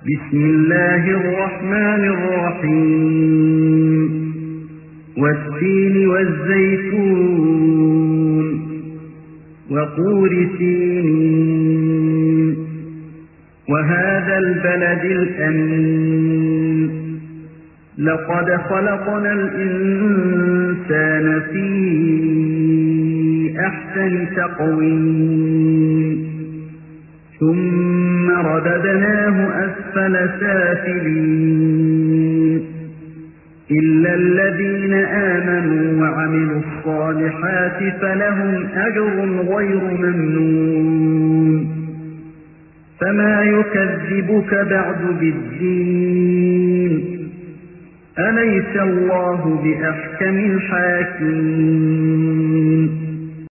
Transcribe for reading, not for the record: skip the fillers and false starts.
بسم الله الرحمن الرحيم والتين والزيتون وطور سينين وهذا البلد الأمين لقد خلقنا الإنسان في أحسن تقويم ثم رددناه أسفل سافلين إلا الذين آمنوا وعملوا الصالحات فلهم أجر غير ممنون فما يكذبك بعد بالدين أليس الله بأحكم الحاكمين